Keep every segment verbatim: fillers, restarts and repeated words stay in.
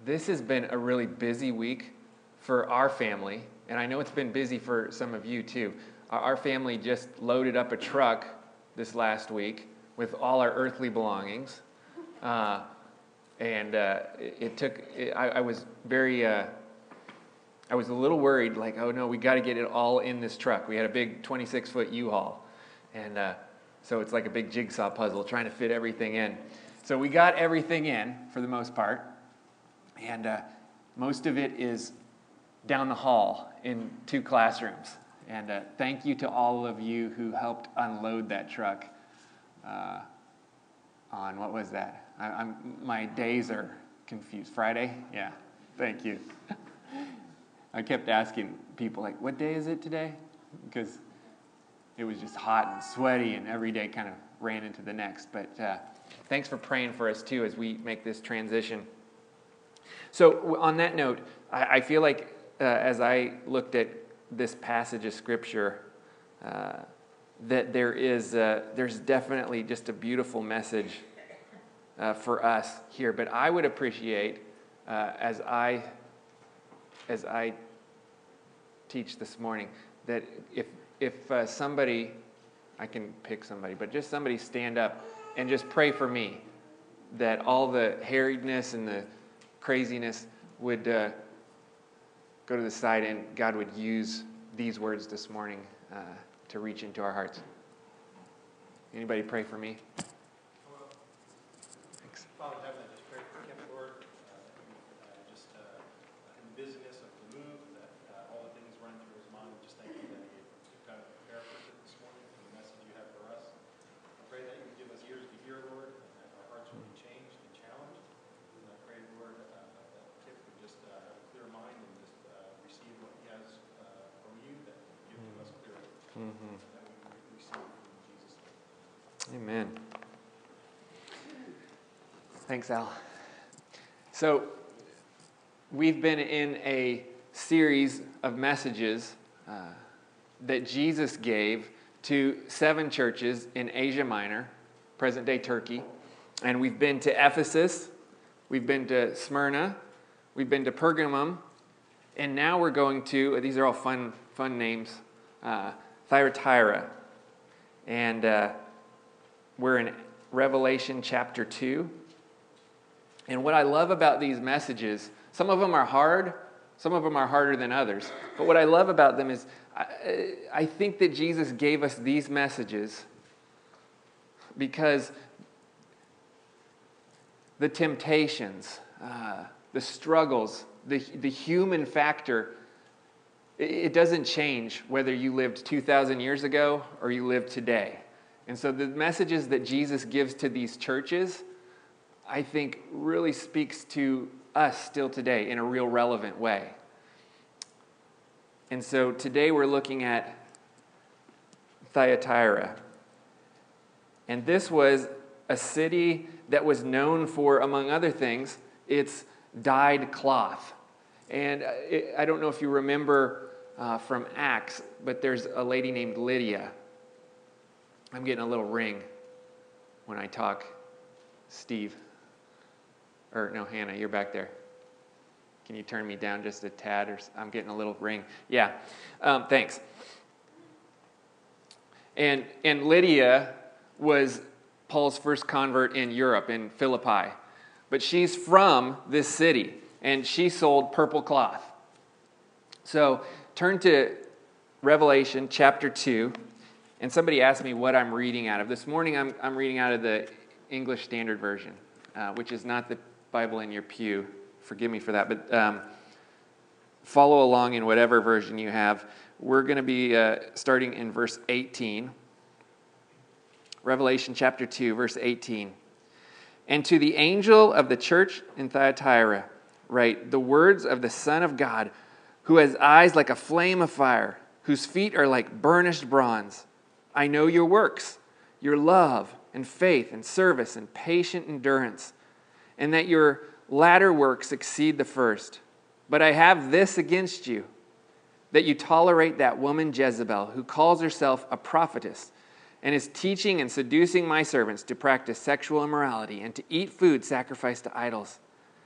This has been a really busy week for our family, and I know it's been busy for some of you too. Our, our family just loaded up a truck this last week with all our earthly belongings, uh, and uh, it, it took. It, I, I was very. Uh, I was a little worried, like, oh no, we got to get it all in this truck. We had a big twenty-six foot U-Haul, and uh, so it's like a big jigsaw puzzle trying to fit everything in. So we got everything in for the most part, and uh, most of it is down the hall in two classrooms. And uh, thank you to all of you who helped unload that truck uh, on, what was that? I, I'm my days are confused. Friday? Yeah, thank you. I kept asking people, like, what day is it today? Because it was just hot and sweaty, and every day kind of ran into the next. But uh, thanks for praying for us, too, as we make this transition. So on that note, I, I feel like uh, as I looked at this passage of Scripture, uh, that there is uh, there's definitely just a beautiful message uh, for us here. But I would appreciate, uh, as I... as I teach this morning, that if if uh, somebody, I can pick somebody, but just somebody stand up and just pray for me, that all the harriedness and the craziness would uh, go to the side, and God would use these words this morning uh, to reach into our hearts. Anybody pray for me? Thanks. Father in heaven, I just pray for Kim, Lord, uh, uh, just uh, in the busyness of the move, that uh, all the things running through his mind, just thank you that you took time to prepare for it this morning and the message you have for us. I pray that you would give us ears to hear, Lord, and that our hearts would be changed and challenged. And I pray, Lord, uh, that Kip would just uh, have a clear mind and just uh, receive what he has uh, from you, that you give to us clearly. Mm-hmm. And that we would receive from Jesus' name. Amen. Thanks, Al. So, we've been in a series of messages uh, that Jesus gave to seven churches in Asia Minor, present-day Turkey. And we've been to Ephesus, we've been to Smyrna, we've been to Pergamum, and now we're going to, these are all fun fun names, uh, Thyatira. And uh, we're in Revelation chapter two. And what I love about these messages, some of them are hard, some of them are harder than others. But what I love about them is I, I think that Jesus gave us these messages because the temptations, uh, the struggles, the, the human factor, it, it doesn't change whether you lived two thousand years ago or you live today. And so the messages that Jesus gives to these churches, I think, really speaks to us still today in a real relevant way. And so today we're looking at Thyatira. And this was a city that was known for, among other things, its dyed cloth. And it, I don't know if you remember uh, from Acts, but there's a lady named Lydia. I'm getting a little ring when I talk. Steve. Or no, Hannah, you're back there. Can you turn me down just a tad? Or I'm getting a little ring. Yeah, um, thanks. And and Lydia was Paul's first convert in Europe, in Philippi. But she's from this city, and she sold purple cloth. So turn to Revelation chapter two. And somebody asked me what I'm reading out of. This morning I'm I'm reading out of the English Standard Version, uh, which is not the Bible in your pew. Forgive me for that, but um, follow along in whatever version you have. We're going to be uh, starting in verse eighteen. Revelation chapter two, verse eighteen. And to the angel of the church in Thyatira write the words of the Son of God, who has eyes like a flame of fire, whose feet are like burnished bronze. I know your works, your love and faith and service and patient endurance, and that your latter works exceed the first. But I have this against you, that you tolerate that woman Jezebel, who calls herself a prophetess, and is teaching and seducing my servants to practice sexual immorality and to eat food sacrificed to idols.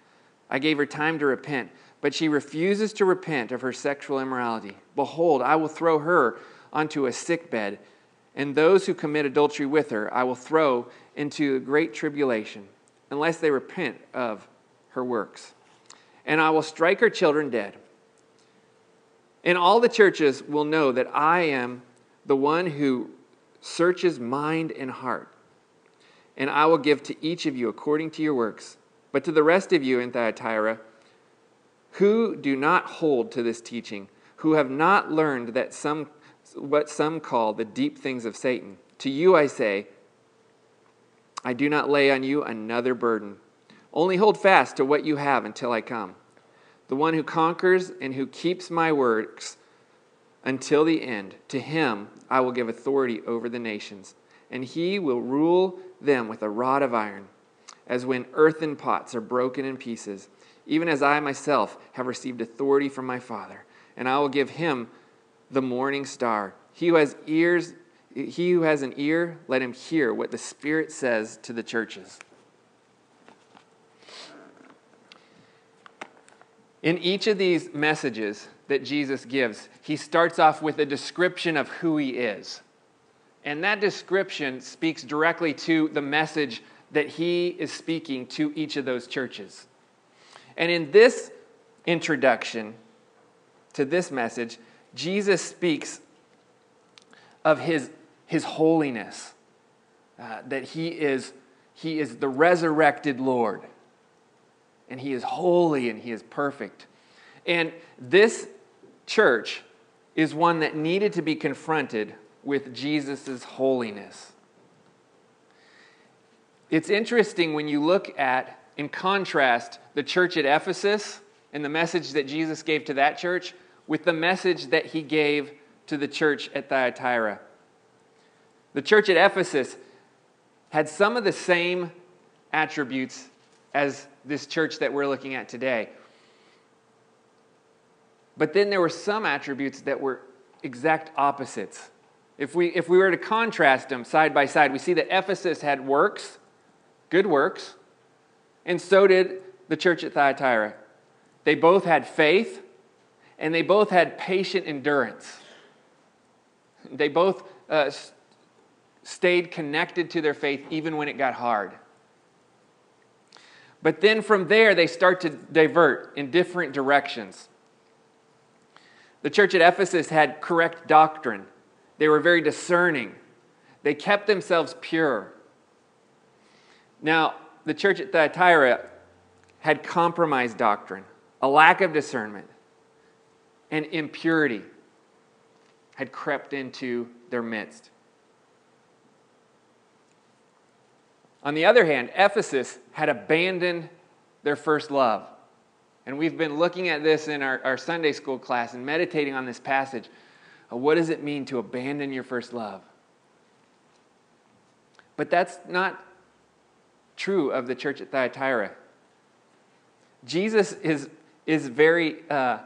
I gave her time to repent, but she refuses to repent of her sexual immorality. Behold, I will throw her onto a sickbed, and those who commit adultery with her I will throw into great tribulation, unless they repent of her works. And I will strike her children dead. And all the churches will know that I am the one who searches mind and heart. And I will give to each of you according to your works. But to the rest of you in Thyatira, who do not hold to this teaching, who have not learned that some what some call the deep things of Satan, to you I say, I do not lay on you another burden. Only hold fast to what you have until I come. The one who conquers and who keeps my works until the end, to him I will give authority over the nations, and he will rule them with a rod of iron, as when earthen pots are broken in pieces, even as I myself have received authority from my Father. And I will give him the morning star. He who has ears, he who has an ear, let him hear what the Spirit says to the churches. In each of these messages that Jesus gives, he starts off with a description of who he is. And that description speaks directly to the message that he is speaking to each of those churches. And in this introduction to this message, Jesus speaks of his, his holiness, uh, that he is, he is the resurrected Lord, and he is holy and he is perfect. And this church is one that needed to be confronted with Jesus' holiness. It's interesting when you look at, in contrast, the church at Ephesus and the message that Jesus gave to that church with the message that he gave to the church at Thyatira. The church at Ephesus had some of the same attributes as this church that we're looking at today. But then there were some attributes that were exact opposites. If we, if we were to contrast them side by side, we see that Ephesus had works, good works, and so did the church at Thyatira. They both had faith, and they both had patient endurance. They both uh, stayed connected to their faith even when it got hard. But then from there, they start to divert in different directions. The church at Ephesus had correct doctrine. They were very discerning. They kept themselves pure. Now, the church at Thyatira had compromised doctrine, a lack of discernment, and impurity had crept into their midst. On the other hand, Ephesus had abandoned their first love. And we've been looking at this in our, our Sunday school class and meditating on this passage. What does it mean to abandon your first love? But that's not true of the church at Thyatira. Jesus is, is very uh,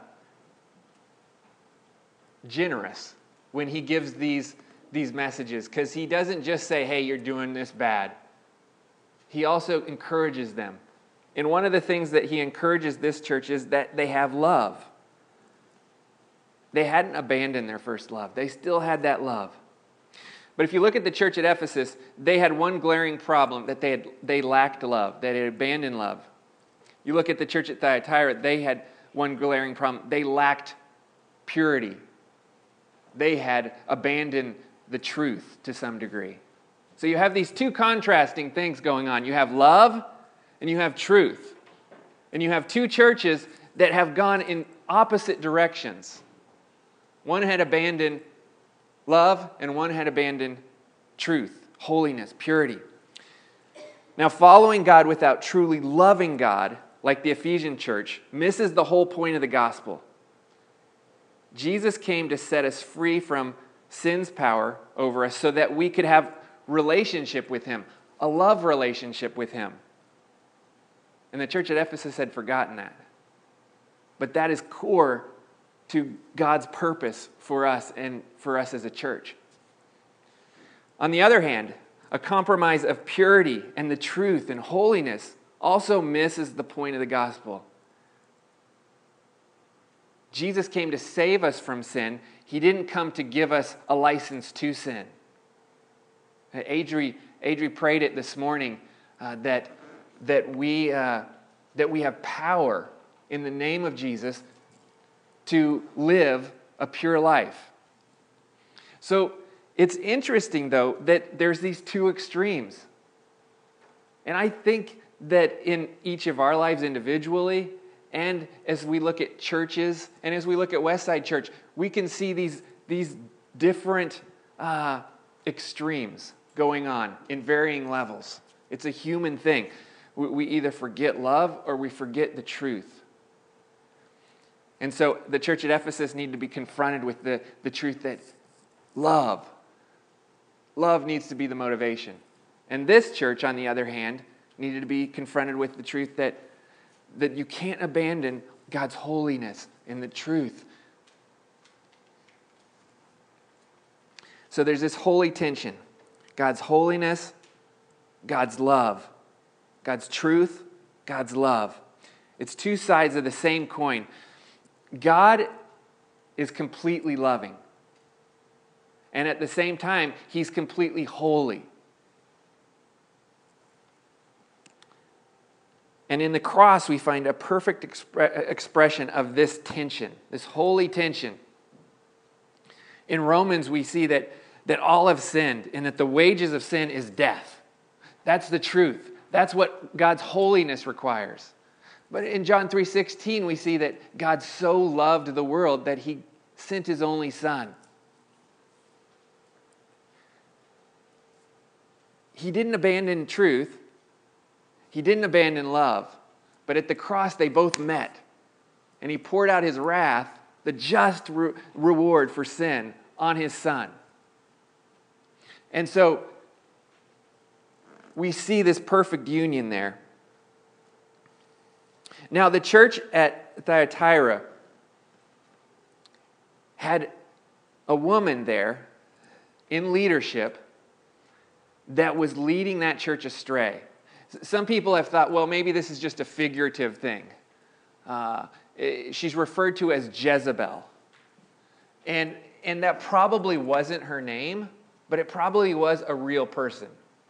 generous when he gives these, these messages, because he doesn't just say, hey, you're doing this bad. He also encourages them. And one of the things that he encourages this church is that they have love. They hadn't abandoned their first love. They still had that love. But if you look at the church at Ephesus, they had one glaring problem, that they had they lacked love. They had abandoned love. You look at the church at Thyatira, they had one glaring problem. They lacked purity. They had abandoned the truth to some degree. So you have these two contrasting things going on. You have love and you have truth. And you have two churches that have gone in opposite directions. One had abandoned love, and one had abandoned truth, holiness, purity. Now, following God without truly loving God, like the Ephesian church, misses the whole point of the gospel. Jesus came to set us free from sin's power over us so that we could have relationship with him, a love relationship with him. And the church at Ephesus had forgotten that. But that is core to God's purpose for us and for us as a church. On the other hand, a compromise of purity and the truth and holiness also misses the point of the gospel. Jesus came to save us from sin. He didn't come to give us a license to sin. Adri, Adri prayed it this morning uh, that, that, we, uh, that we have power in the name of Jesus to live a pure life. So it's interesting, though, that there's these two extremes. And I think that in each of our lives individually, and as we look at churches, and as we look at Westside Church, we can see these, these different uh, extremes going on in varying levels. It's a human thing. We, we either forget love or we forget the truth. And so the church at Ephesus needed to be confronted with the, the truth that love, love needs to be the motivation. And this church, on the other hand, needed to be confronted with the truth that, that you can't abandon God's holiness and the truth. So there's this holy tension. God's holiness, God's love. God's truth, God's love. It's two sides of the same coin. God is completely loving. And at the same time, He's completely holy. And in the cross, we find a perfect expre- expression of this tension, this holy tension. In Romans, we see that, that all have sinned and that the wages of sin is death. That's the truth. That's what God's holiness requires. But in John three sixteen, we see that God so loved the world that He sent His only Son. He didn't abandon truth. He didn't abandon love. But at the cross, they both met. And He poured out His wrath, the just re- reward for sin, on His Son. And so, we see this perfect union there. Now, the church at Thyatira had a woman there in leadership that was leading that church astray. Some people have thought, well, maybe this is just a figurative thing. Uh, she's referred to as Jezebel. And, and that probably wasn't her name, but it probably was a real person.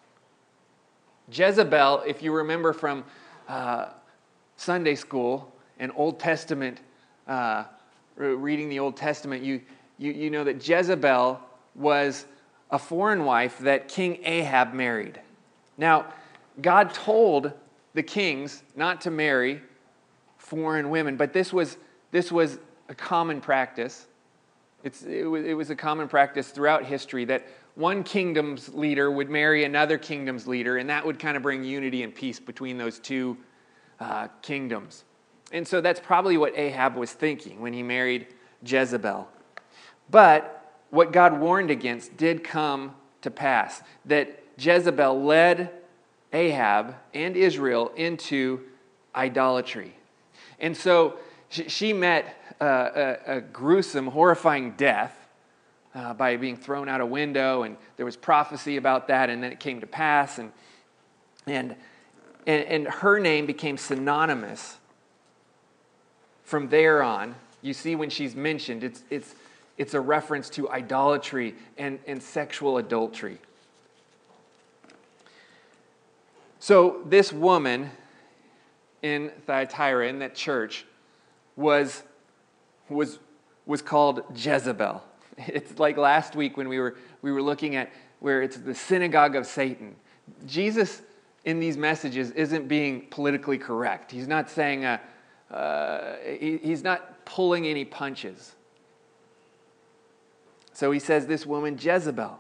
Jezebel, if you remember from uh, Sunday school and Old Testament, uh, reading the Old Testament, you, you, you know that Jezebel was a foreign wife that King Ahab married. Now, God told the kings not to marry foreign women, but this was, this was a common practice. It's, it, was, it was a common practice throughout history that one kingdom's leader would marry another kingdom's leader, and that would kind of bring unity and peace between those two uh, kingdoms. And so that's probably what Ahab was thinking when he married Jezebel. But what God warned against did come to pass, that Jezebel led Ahab and Israel into idolatry. And so she, she met uh, a, a gruesome, horrifying death uh, by being thrown out a window, and there was prophecy about that, and then it came to pass, and and and, and her name became synonymous from there on. You see, when she's mentioned, it's it's it's a reference to idolatry and, and sexual adultery. So this woman in Thyatira, in that church, was, was, was called Jezebel. It's like last week when we were, we were looking at where it's the synagogue of Satan. Jesus, in these messages, isn't being politically correct. He's not saying, uh, uh, he, he's not pulling any punches. So he says this woman, Jezebel.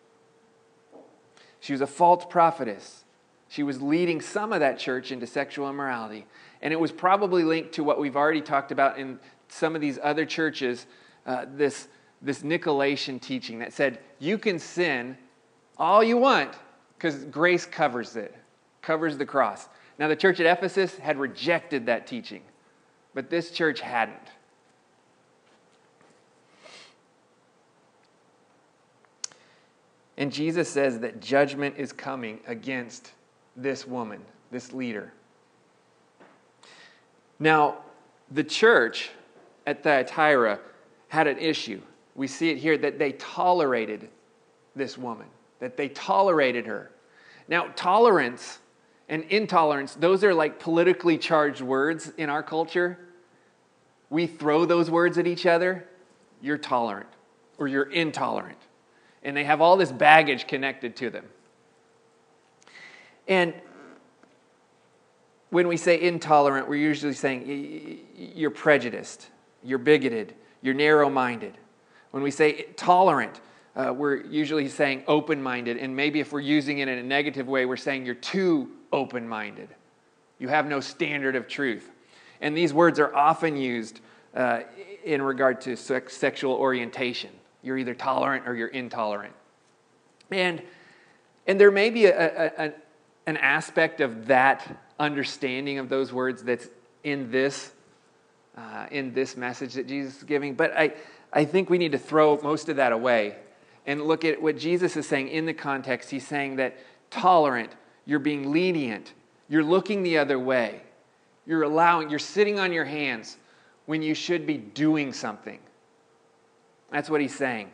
She was a false prophetess. She was leading some of that church into sexual immorality. And it was probably linked to what we've already talked about in some of these other churches, uh, this, this Nicolaitan teaching that said, you can sin all you want because grace covers it, covers the cross. Now, the church at Ephesus had rejected that teaching, but this church hadn't. And Jesus says that judgment is coming against this woman, this leader. Now, the church at Thyatira had an issue. We see it here that they tolerated this woman, that they tolerated her. Now, tolerance and intolerance, those are like politically charged words in our culture. We throw those words at each other. You're tolerant or you're intolerant. And they have all this baggage connected to them. And when we say intolerant, we're usually saying you're prejudiced, you're bigoted, you're narrow-minded. When we say tolerant, uh, we're usually saying open-minded. And maybe if we're using it in a negative way, we're saying you're too open-minded. You have no standard of truth. And these words are often used uh, in regard to sex- sexual orientation. You're either tolerant or you're intolerant. And, and there may be a, a, a, an aspect of that understanding of those words that's in this, uh, in this message that Jesus is giving. But I, I think we need to throw most of that away and look at what Jesus is saying in the context. He's saying that tolerant, you're being lenient, you're looking the other way, you're allowing, you're sitting on your hands when you should be doing something. That's what he's saying.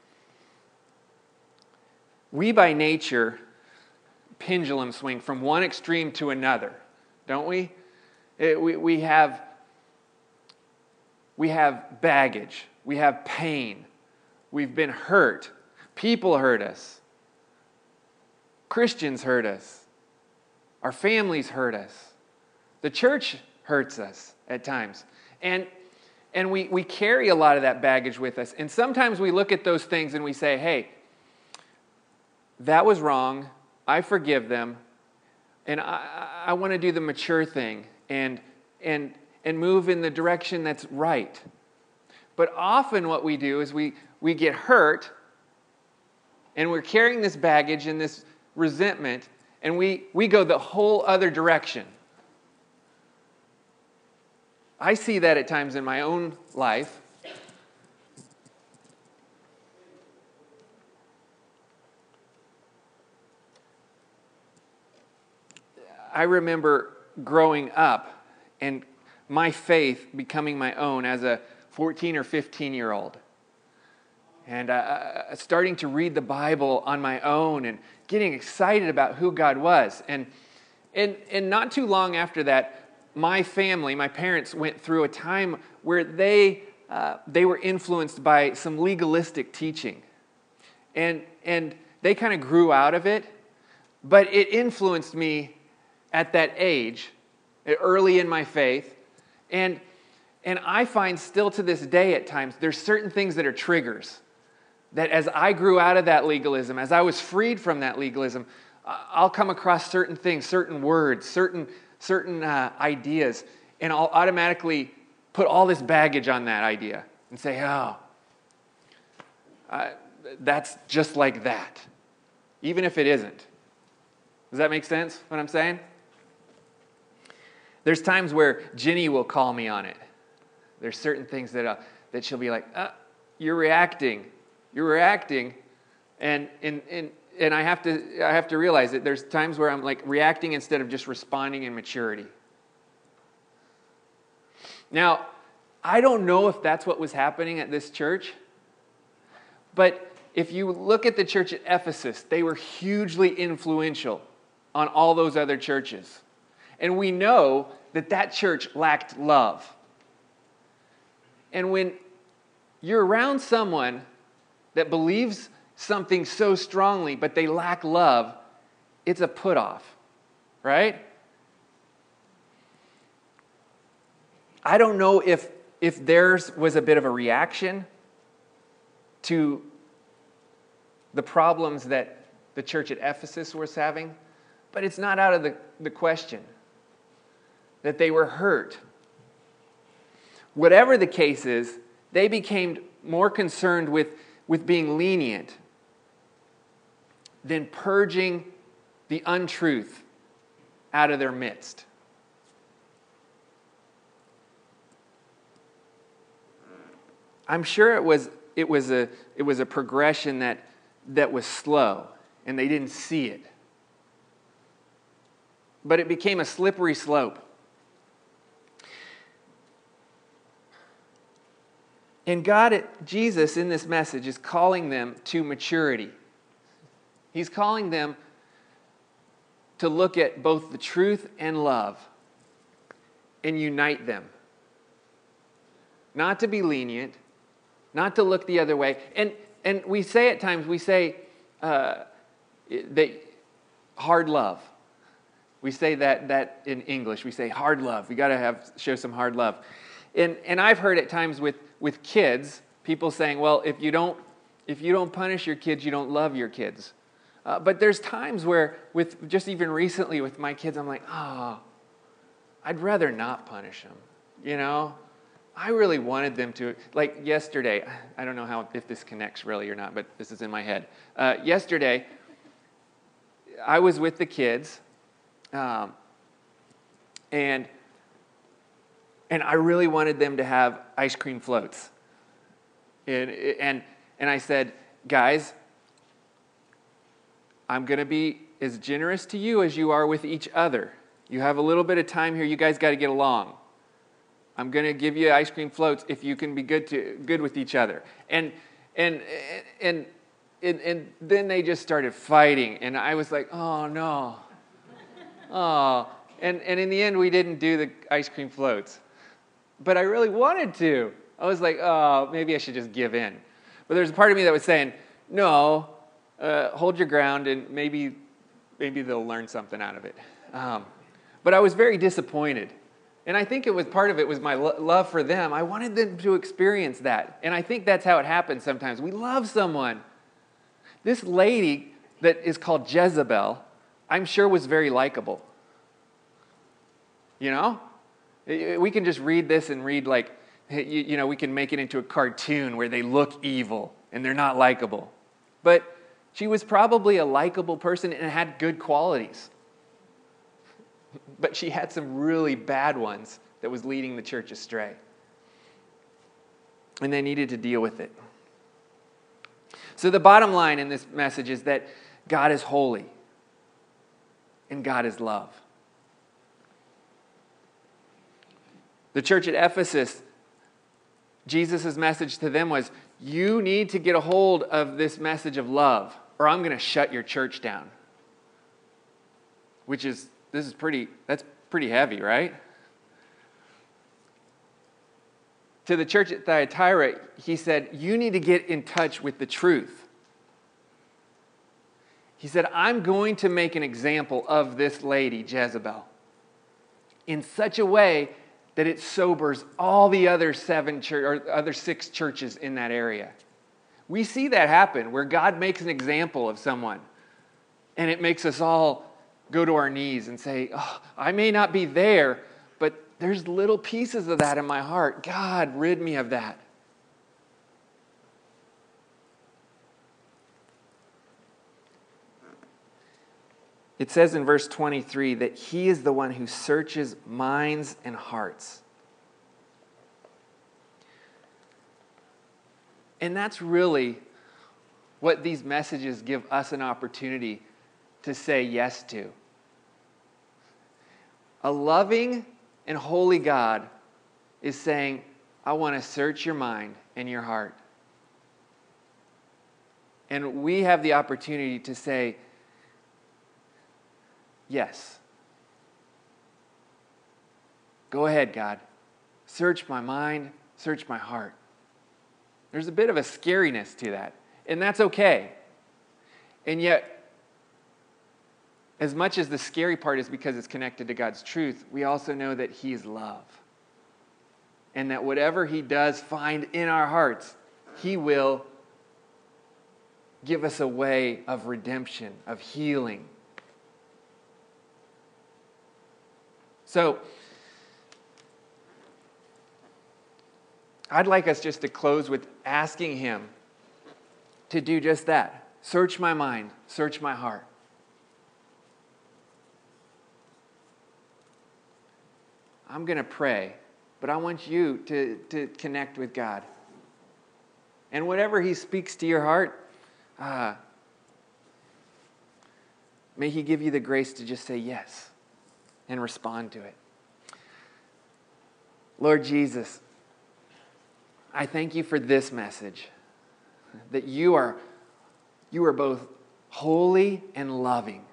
We by nature pendulum swing from one extreme to another, don't we? It, we, we have we have baggage, we have pain, we've been hurt, people hurt us, Christians hurt us, our families hurt us, the church hurts us at times, and and we we carry a lot of that baggage with us. And sometimes we look at those things and we say, "Hey, that was wrong. I forgive them, and I, I want to do the mature thing and and and move in the direction that's right." But often what we do is we, we get hurt, and we're carrying this baggage and this resentment, and we, we go the whole other direction. I see that at times in my own life. I remember growing up and my faith becoming my own as a fourteen or fifteen-year-old. And uh, starting to read the Bible on my own and getting excited about who God was. And, and, and not too long after that, my family, my parents went through a time where they, uh, they were influenced by some legalistic teaching. And, and they kind of grew out of it, but it influenced me at that age, early in my faith, and and I find still to this day at times, there's certain things that are triggers, that as I grew out of that legalism, as I was freed from that legalism, I'll come across certain things, certain words, certain, certain uh, ideas, and I'll automatically put all this baggage on that idea and say, oh, uh, that's just like that, even if it isn't. Does that make sense, what I'm saying? There's times where Ginny will call me on it. There's certain things that uh, that she'll be like, uh, "You're reacting, you're reacting," and and and and I have to I have to realize that there's times where I'm like reacting instead of just responding in maturity. Now, I don't know if that's what was happening at this church, but if you look at the church at Ephesus, they were hugely influential on all those other churches. And we know that that church lacked love. And when you're around someone that believes something so strongly, but they lack love, it's a put-off, right? I don't know if, if theirs was a bit of a reaction to the problems that the church at Ephesus was having, but it's not out of the, the question that they were hurt. Whatever the case is, they became more concerned with, with being lenient than purging the untruth out of their midst. I'm sure it was it was a it was a progression that that was slow, and they didn't see it. But it became a slippery slope. And God, Jesus, in this message, is calling them to maturity. He's calling them to look at both the truth and love and unite them. Not to be lenient, not to look the other way. And and we say at times, we say uh, that hard love. We say that that in English. We say hard love. We got to have show some hard love. And and I've heard at times with with kids, people saying, well, if you don't if you don't punish your kids, you don't love your kids. Uh, but there's times where, with just even recently with my kids, I'm like, oh, I'd rather not punish them. You know, I really wanted them to. Like yesterday, I don't know how if this connects really or not, but this is in my head. Uh, yesterday, I was with the kids, um, and and I really wanted them to have ice cream floats. And and and I said, guys, I'm going to be as generous to you as you are with each other. You have a little bit of time here. You guys got to get along. I'm going to give you ice cream floats if you can be good to good with each other. And and and and, and then they just started fighting, and I was like, oh no, oh. And and in the end, we didn't do the ice cream floats, but I really wanted to. I was like, oh, maybe I should just give in. But there's a part of me that was saying, no. Uh, hold your ground, and maybe maybe they'll learn something out of it. Um, but I was very disappointed. And I think it was part of it was my lo- love for them. I wanted them to experience that. And I think that's how it happens sometimes. We love someone. This lady that is called Jezebel, I'm sure was very likable. You know? We can just read this and read like, you, you know, we can make it into a cartoon where they look evil and they're not likable. But she was probably a likable person and had good qualities. But she had some really bad ones that was leading the church astray. And they needed to deal with it. So the bottom line in this message is that God is holy and God is love. The church at Ephesus, Jesus' message to them was, you need to get a hold of this message of love, or I'm going to shut your church down. Which is, this is pretty, that's pretty heavy, right? To the church at Thyatira, he said, you need to get in touch with the truth. He said, I'm going to make an example of this lady, Jezebel, in such a way that it sobers all the other seven church, or other six churches in that area. We see that happen where God makes an example of someone and it makes us all go to our knees and say, oh, I may not be there, but there's little pieces of that in my heart. God, rid me of that. It says in verse twenty-three that he is the one who searches minds and hearts. And that's really what these messages give us an opportunity to say yes to. A loving and holy God is saying, I want to search your mind and your heart. And we have the opportunity to say, yes. Go ahead, God. Search my mind, search my heart. There's a bit of a scariness to that, and that's okay. And yet, as much as the scary part is because it's connected to God's truth, we also know that He is love. And that whatever He does find in our hearts, He will give us a way of redemption, of healing. So, I'd like us just to close with asking Him to do just that. Search my mind, search my heart. I'm going to pray, but I want you to, to connect with God. And whatever He speaks to your heart, uh, may He give you the grace to just say yes and respond to it. Lord Jesus, I thank you for this message, that you are, you are both holy and loving,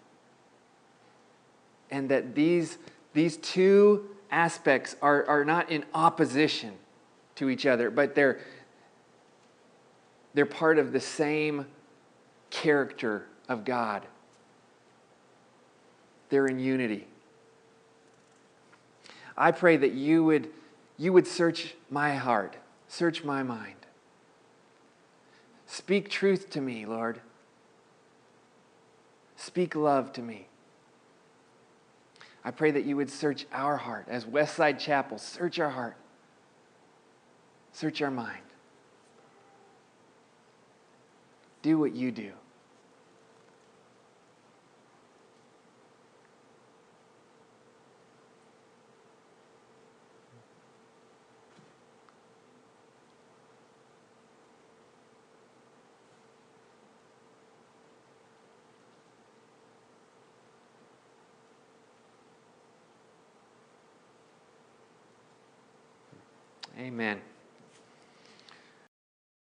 and that these, these two aspects are, are not in opposition to each other, but they're, they're part of the same character of God. They're in unity. I pray that you would, you would search my heart, search my mind. Speak truth to me, Lord. Speak love to me. I pray that you would search our heart as Westside Chapel. Search our heart. Search our mind. Do what you do. Amen.